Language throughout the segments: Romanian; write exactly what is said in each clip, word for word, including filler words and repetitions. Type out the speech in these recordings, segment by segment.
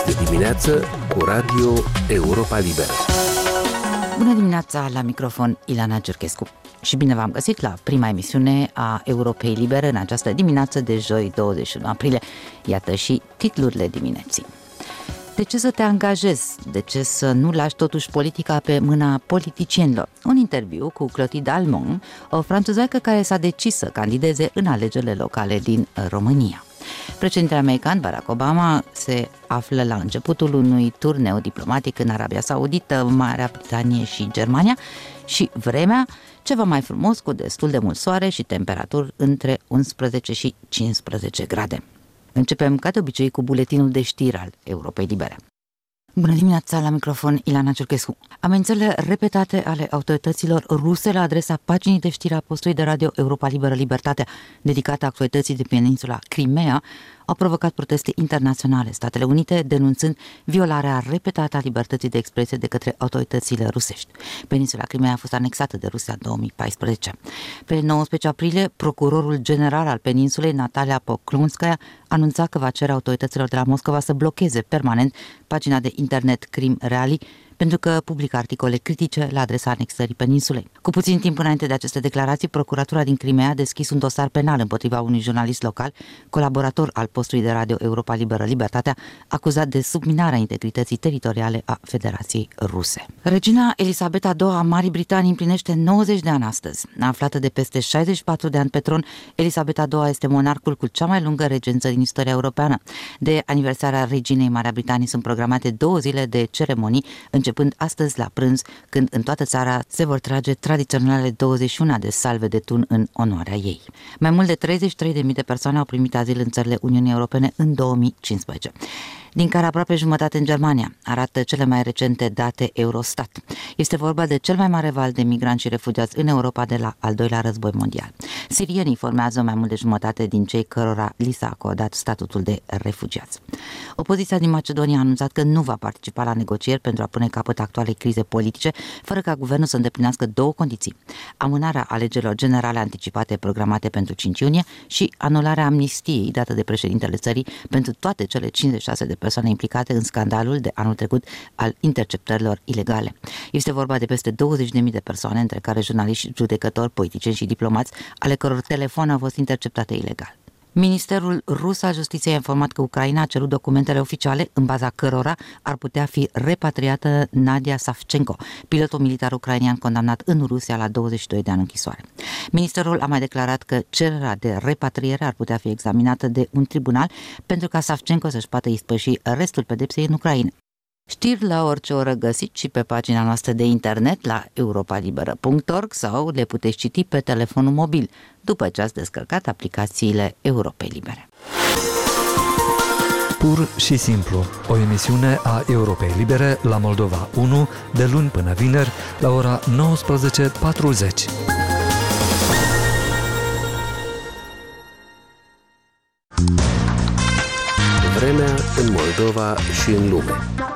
Este dimineață cu Radio Europa Liberă. Bună dimineața, la microfon Ilana Giurchescu. Și bine v-am găsit la prima emisiune a Europei Libere în această dimineață de joi douăzeci și unu aprilie. Iată și titlurile dimineții. De ce să te angajezi? De ce să nu lași totuși politica pe mâna politicienilor? Un interviu cu Clotilde Almond, o franțuzaică care s-a decis să candideze în alegerile locale din România. Președintele american Barack Obama se află la începutul unui turneu diplomatic în Arabia Saudită, Marea Britanie și Germania și vremea ceva mai frumos, cu destul de mult soare și temperaturi între unsprezece și cincisprezece grade. Începem ca de obicei cu buletinul de știri al Europei Libere. Bună dimineața, la microfon Ilana Giurchescu. Amenințările repetate ale autorităților ruse la adresa paginii de știri a postului de radio Europa Liberă Libertatea, dedicată actualității de peninsula Crimea, au provocat proteste internaționale, Statele Unite denunțând violarea repetată a libertății de expresie de către autoritățile rusești. Peninsula Crimea a fost anexată de Rusia în două mii paisprezece. Pe nouăsprezece aprilie, procurorul general al peninsulei, Natalia Poklonskaya, anunța că va cere autorităților de la Moscova să blocheze permanent pagina de internet Crim Reali, pentru că publică articole critice la adresa anexării peninsulei. Cu puțin timp înainte de aceste declarații, procuratura din Crimea a deschis un dosar penal împotriva unui jurnalist local, colaborator al postului de radio Europa Liberă Libertatea, acuzat de subminarea integrității teritoriale a Federației Ruse. Regina Elisabeta a doua a Marii Britanii împlinește nouăzeci de ani astăzi. Aflată de peste șaizeci și patru de ani pe tron, Elisabeta a doua este monarhul cu cea mai lungă regență din istoria europeană. De aniversarea reginei Marea Britanii sunt programate două zile de ceremonii, începând astăzi la prânz, când în toată țara se vor trage tradiționalele douăzeci și unu de salve de tun în onoarea ei. Mai mult de treizeci și trei de mii de persoane au primit azil în țările Uniunii Europene în două mii cincisprezece, din care aproape jumătate în Germania, arată cele mai recente date Eurostat. Este vorba de cel mai mare val de migranți și refugiați în Europa de la al doilea război mondial. Sirienii formează mai mult de jumătate din cei cărora li s-a acordat statutul de refugiați. Opoziția din Macedonia a anunțat că nu va participa la negocieri pentru a pune capăt actualei crize politice, fără ca guvernul să îndeplinească două condiții: amânarea alegerilor generale anticipate programate pentru cinci iunie și anularea amnistiei dată de președintele țării pentru toate cele cincizeci și șase de persoane implicate în scandalul de anul trecut al interceptărilor ilegale. Este vorba de peste douăzeci de mii de persoane, între care jurnaliști, judecători, politicieni și diplomați, ale căror telefoane au fost interceptate ilegal. Ministerul rus al Justiției a informat că Ucraina a cerut documentele oficiale în baza cărora ar putea fi repatriată Nadia Savchenko, pilotul militar ucrainian condamnat în Rusia la douăzeci și doi de ani închisoare. Ministerul a mai declarat că cererea de repatriere ar putea fi examinată de un tribunal pentru ca Savchenko să-și poată ispăși restul pedepsei în Ucraina. Știri la orice oră găsiți și pe pagina noastră de internet la europa liberă punct org sau le puteți citi pe telefonul mobil după ce ați descărcat aplicațiile Europei Libere. Pur și simplu, o emisiune a Europei Libere la Moldova unu, de luni până vineri, la ora nouăsprezece patruzeci. Vremea în Moldova și în lume.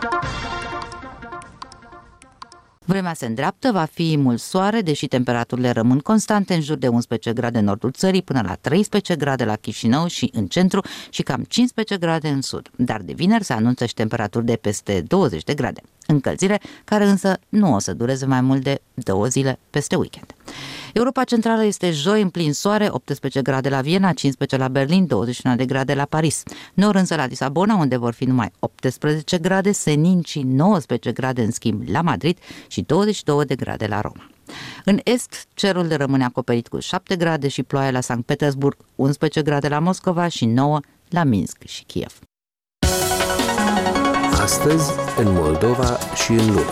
Vremea se îndreaptă, va fi mult soare, deși temperaturile rămân constante, în jur de unsprezece grade în nordul țării, până la treisprezece grade la Chișinău și în centru și cam cincisprezece grade în sud. Dar de vineri se anunță și temperaturi de peste douăzeci de grade. Încălzire care însă nu o să dureze mai mult de două zile peste weekend. Europa Centrală este joi în plin soare, optsprezece grade la Viena, cincisprezece la Berlin, douăzeci și unu de grade la Paris. Nord însă la Lisabona, unde vor fi numai optsprezece grade, senin și nouăsprezece grade în schimb la Madrid și douăzeci și două de grade la Roma. În est, cerul rămâne acoperit cu șapte grade și ploaie la Sankt Petersburg, unsprezece grade la Moscova și nouă la Minsk și Kiev. Astăzi, în Moldova și în lume.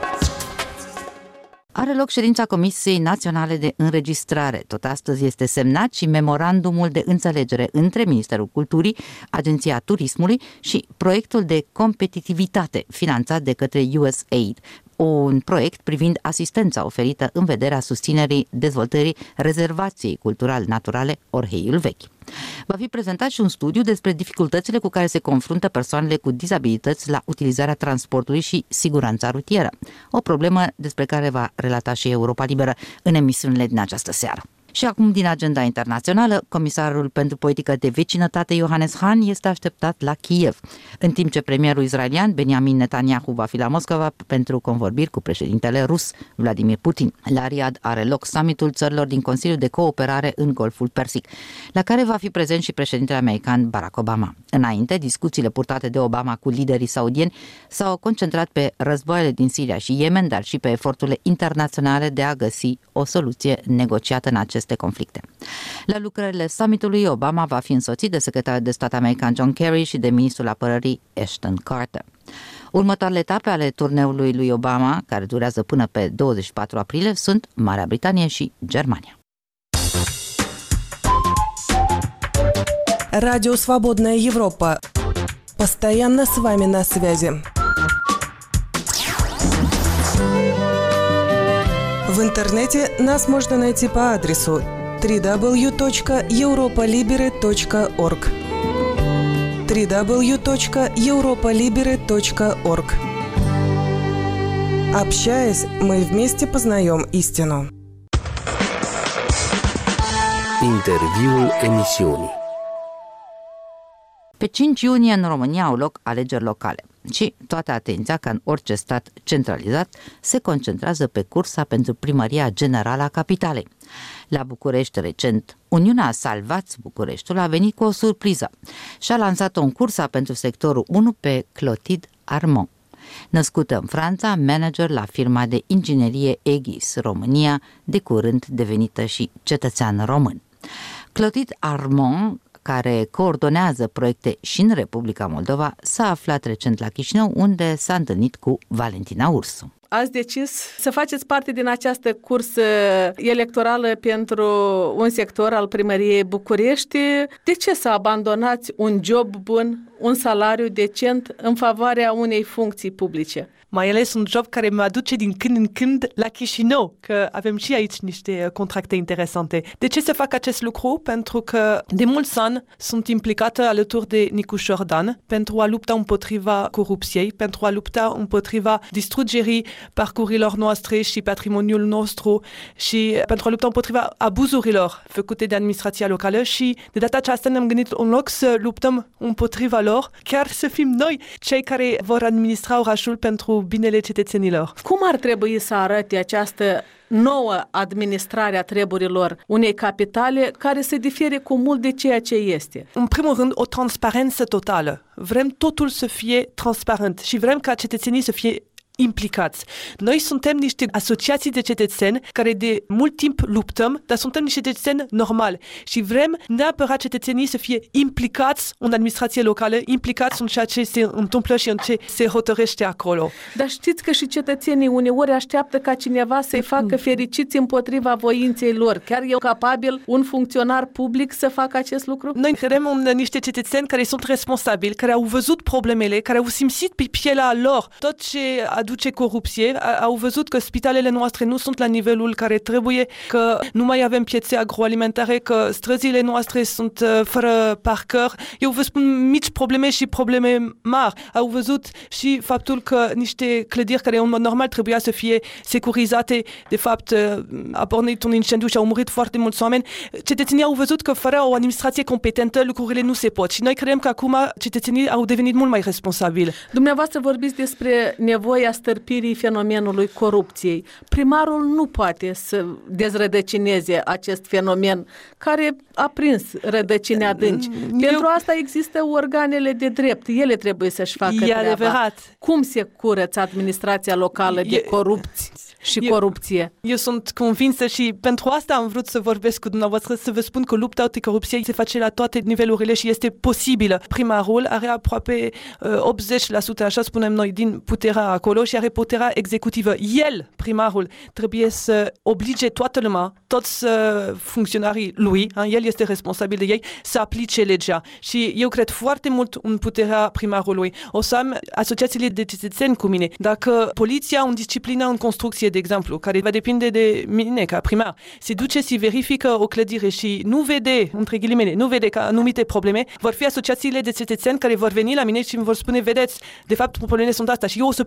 Are loc ședința Comisiei Naționale de Înregistrare. Tot astăzi este semnat și memorandumul de înțelegere între Ministerul Culturii, Agenția Turismului și proiectul de competitivitate finanțat de către U S A I D, un proiect privind asistența oferită în vederea susținerii dezvoltării rezervației cultural-naturale Orheiul Vechi. Va fi prezentat și un studiu despre dificultățile cu care se confruntă persoanele cu dizabilități la utilizarea transportului și siguranța rutieră, o problemă despre care va relata și Europa Liberă în emisiunile din această seară. Și acum din agenda internațională, comisarul pentru politică de vecinătate Johannes Hahn este așteptat la Kiev, în timp ce premierul israelian Benjamin Netanyahu va fi la Moscova pentru convorbiri cu președintele rus Vladimir Putin. La Riyadh are loc summitul țărilor din Consiliul de Cooperare în Golful Persic, la care va fi prezent și președintele american Barack Obama. Înainte, discuțiile purtate de Obama cu liderii saudieni s-au concentrat pe războaiele din Siria și Yemen, dar și pe eforturile internaționale de a găsi o soluție negociată în aceste conflicte. La lucrările summitului, Obama va fi însoțit de secretarul de stat american John Kerry și de ministrul apărării Ashton Carter. Următoarele etape ale turneului lui Obama, care durează până pe douăzeci și patru aprilie, sunt Marea Britanie și Germania. Радио «Свободная Европа». Постоянно с вами на связи. В интернете нас можно найти по адресу дабл ю дабл ю дабл ю точка европа либере точка орг дабл ю дабл ю дабл ю точка европа либере точка орг. Общаясь, мы вместе познаем истину. Interviul emisiunii. Pe cinci iunie în România au loc alegeri locale și toată atenția, ca în orice stat centralizat, se concentrează pe cursa pentru primăria generală a capitalei. La București recent, Uniunea Salvați Bucureștiul a venit cu o surpriză și a lansat o cursa pentru sectorul unu pe Clotilde Armand. Născută în Franța, manager la firma de inginerie Egis România, de curând devenită și cetățean român. Clotilde Armand, care coordonează proiecte și în Republica Moldova, s-a aflat recent la Chișinău, unde s-a întâlnit cu Valentina Ursu. Ați decis să faceți parte din această cursă electorală pentru un sector al primăriei București. De ce să abandonați un job bun, un salariu decent în favoarea unei funcții publice? Mai ales un job care mă aduce din când în când la Chișinău, că avem și aici niște contracte interesante. De ce să fac acest lucru? Pentru că de mulți ani sunt implicată alături de Nicu Șordan pentru a lupta împotriva corupției, pentru a lupta împotriva distrugerii parcurilor noastre și patrimoniul nostru și pentru a lupta împotriva abuzurilor făcute de administrația locală și de data aceasta ne-am gândit în loc să luptăm împotriva lor, chiar să fim noi cei care vor administra orașul pentru binele cetățenilor. Cum ar trebui să arate această nouă administrare a treburilor unei capitale care se difere cu mult de ceea ce este? În primul rând, o transparență totală. Vrem totul să fie transparent și vrem ca cetățenii să fie implicați. Noi suntem niște asociații de cetățeni care de mult timp luptăm, dar suntem niște cetățeni normali și vrem neapărat cetățenii să fie implicați în administrație locală, implicați în ceea ce se întâmplă și în ce se hotărăște acolo. Dar știți că și cetățenii uneori așteaptă ca cineva să-i facă fericiți împotriva voinței lor. Chiar e capabil un funcționar public să facă acest lucru? Noi credem în niște cetățeni care sunt responsabili, care au văzut problemele, care au simțit pe pielea lor tot ce aduce corupție, au văzut că spitalele noastre nu sunt la nivelul care trebuie, că nu mai avem piețe agroalimentare, că străzile noastre sunt fără parcări. Eu vă spun mici probleme și probleme mari. Au văzut și faptul că niște clădiri care în mod normal trebuia să fie securizate, de fapt a pornit un incendiu și au murit foarte mulți oameni. Cetățenii au văzut că fără o administrație competentă lucrurile nu se pot și noi credem că acum cetățenii au devenit mult mai responsabili. Dumneavoastră vorbiți despre nevoia stărpirii fenomenului corupției. Primarul nu poate să dezrădăcineze acest fenomen care a prins rădăcini adânci. Eu... Pentru asta există organele de drept. Ele trebuie să-și facă e treaba. Adevărat. Cum se curăță administrația locală de e... corupți și eu, corupție? Eu sunt convinsă și pentru asta am vrut să vorbesc cu dumneavoastră, să vă spun că lupta anticorupție se face la toate nivelurile și este posibilă. Primarul are aproape uh, optzeci la sută, așa spunem noi, din puterea acolo și are puterea executivă. El, primarul, trebuie să oblige toată lumea, toți uh, funcționarii lui, uh, el este responsabil de ei, să aplice legea. Și eu cred foarte mult în puterea primarului. O să am asociațiile de cetățeni cu mine. Dacă poliția în disciplină în construcție, de exemplu, care va depinde de mine ca primar, se duce și verifică o clădire și nu vede, între ghilimele, nu vede că anumite probleme, vor fi asociațiile de cetățeni care vor veni la mine și îmi vor spune, vedeți, de fapt problemele sunt astea și eu o să pot să verific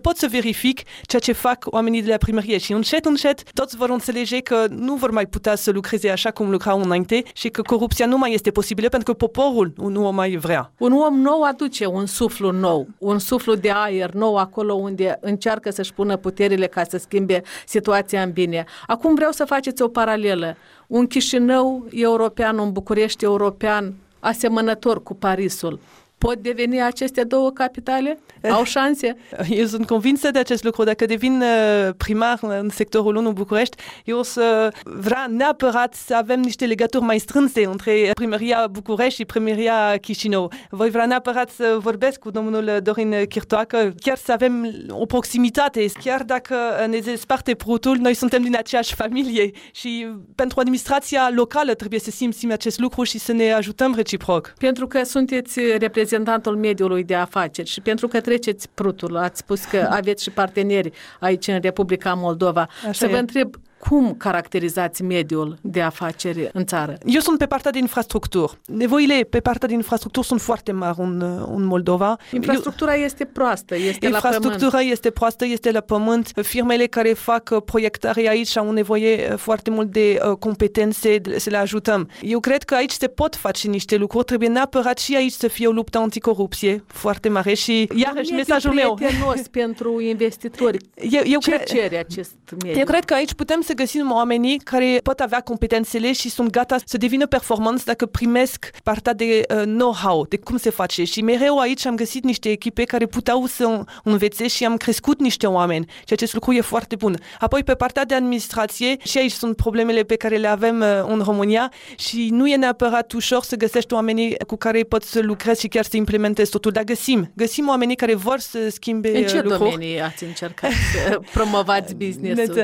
verific ceea ce fac oamenii de la primărie și încet, încet toți vor înțelege că nu vor mai putea să lucreze așa cum lucrau înainte și că corupția nu mai este posibilă pentru că poporul nu o mai vrea. Un om nou aduce un suflu nou, un suflu de aer nou acolo unde încearcă să-și pună puterile ca să schimbe situația în bine. Acum vreau să faceți o paralelă. Un Chișinău european, un București european, asemănător cu Parisul. Pot deveni aceste două capitale? Au șanse? Eu sunt convinsă de acest lucru. Dacă devin primar în sectorul unu București, eu o să vreau neapărat să avem niște legături mai strânse între primăria București și primăria Chișinău. Voi vrea neapărat să vorbesc cu domnul Dorin Chirtoacă, chiar să avem o proximitate. Chiar dacă ne desparte prutul, noi suntem din aceeași familie și pentru administrația locală trebuie să simțim acest lucru și să ne ajutăm reciproc. Pentru că sunteți reprezentantul mediului de afaceri și pentru că treceți prutul, ați spus că aveți și parteneri aici în Republica Moldova. Așa să vă e. întreb, cum caracterizați mediul de afaceri în țară? Eu sunt pe partea de infrastructură. Nevoile pe partea de infrastructură sunt foarte mari în, în Moldova. Infrastructura Eu, este proastă, este la pământ. Infrastructura este proastă, este la pământ. Firmele care fac proiectare aici au nevoie foarte mult de uh, competențe, de, să le ajutăm. Eu cred că aici se pot face niște lucruri. Trebuie neapărat și aici să fie o luptă anticorupție foarte mare și iarăși mesajul meu. Prietenos pentru investitori. Eu, eu Ce cre... cere acest mediu? Eu cred că aici putem să găsim oamenii care pot avea competențele și sunt gata să devină performanți dacă primesc partea de uh, know-how, de cum se face. Și mereu aici am găsit niște echipe care puteau să învețe și am crescut niște oameni. Și acest lucru e foarte bun. Apoi pe partea de administrație, și aici sunt problemele pe care le avem uh, în România și nu e neapărat ușor să găsești oamenii cu care poți să lucrezi și chiar să implementezi totul. Dar găsim. Găsim oamenii care vor să schimbe lucruri. În ce lucruri. domenii ați încercat să promovați business-ul?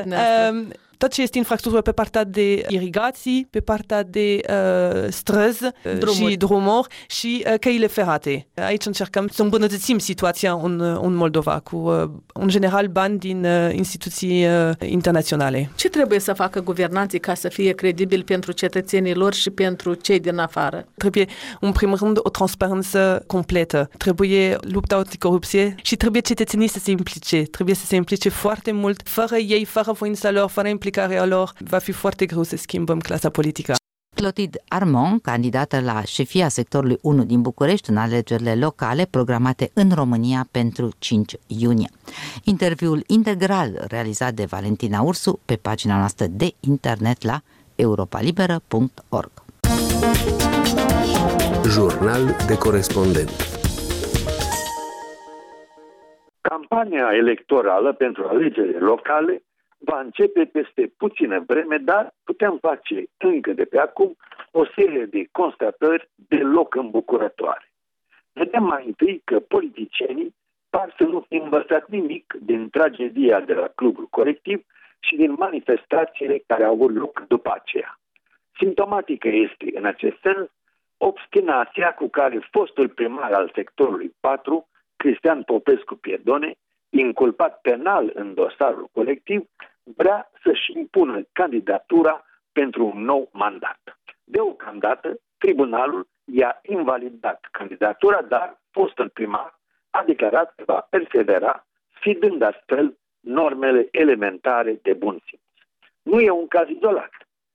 Tot ce este infrastructură pe partea de irigații, pe partea de uh, străzi drumuri. și drumuri și uh, căile ferate. Aici încercăm să îmbunătățim situația în, în Moldova cu, uh, în general, bani din uh, instituții uh, internaționale. Ce trebuie să facă guvernanții ca să fie credibili pentru cetățenii lor și pentru cei din afară? Trebuie, în primul rând, o transparență completă. Trebuie lupta anticorupție și trebuie cetățenii să se implice. Trebuie să se implice foarte mult. Fără ei, fără voința lor, fără implicarea lor, va fi foarte greu să schimbăm clasa politică. Clotilde Armand, candidată la șefia sectorului unu din București în alegerile locale programate în România pentru cinci iunie. Interviul integral realizat de Valentina Ursu pe pagina noastră de internet la europa liberă punct org. Jurnal de corespondent. Campania electorală pentru alegerile locale va începe peste puțină vreme, dar putem face încă de pe acum o serie de constatări deloc îmbucurătoare. Vedem mai întâi că politicienii par să nu fi învățat nimic din tragedia de la clubul colectiv și din manifestațiile care au avut loc după aceea. Simptomatică este, în acest sens, obstinația cu care fostul primar al sectorului patru, Cristian Popescu Piedone, inculpat penal în dosarul colectiv, vrea să-și impună candidatura pentru un nou mandat. Deocamdată, tribunalul i-a invalidat candidatura, dar fostul primar a declarat că va persevera, sfidând astfel normele elementare de bun simț. Nu e un caz izolat.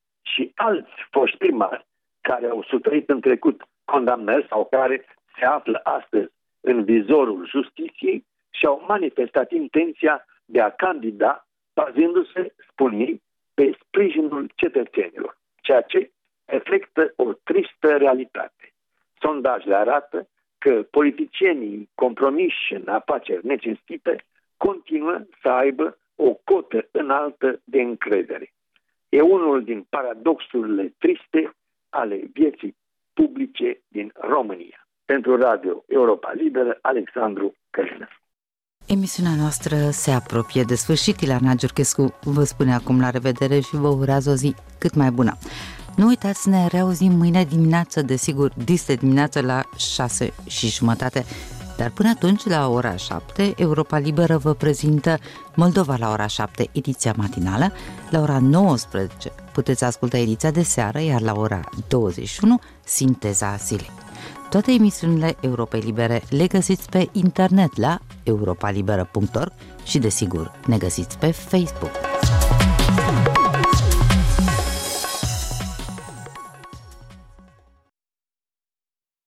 Și alți foști primari care au suferit în trecut condamnări sau care se află astăzi în vizorul justiției și-au manifestat intenția de a candida, bazându-se, spun ei, pe sprijinul cetățenilor, ceea ce reflectă o tristă realitate. Sondajele arată că politicienii compromiși în afaceri necinstite continuă să aibă o cotă înaltă de încredere. E unul din paradoxurile triste ale vieții publice din România. Pentru Radio Europa Liberă, Alexandru Călinescu. Emisiunea noastră se apropie de sfârșit. Ilana Giurchescu vă spune acum la revedere și vă urează o zi cât mai bună. Nu uitați să ne reauzim mâine dimineață, desigur, dis de dimineață la șase și jumătate. Dar până atunci, la ora șapte, Europa Liberă vă prezintă Moldova la ora șapte, ediția matinală. La ora nouăsprezece puteți asculta ediția de seară, iar la ora douăzeci și unu, sinteza zilei. Toate emisiunile Europei Libere le găsiți pe internet la europa liberă punct org și, desigur, ne găsiți pe Facebook.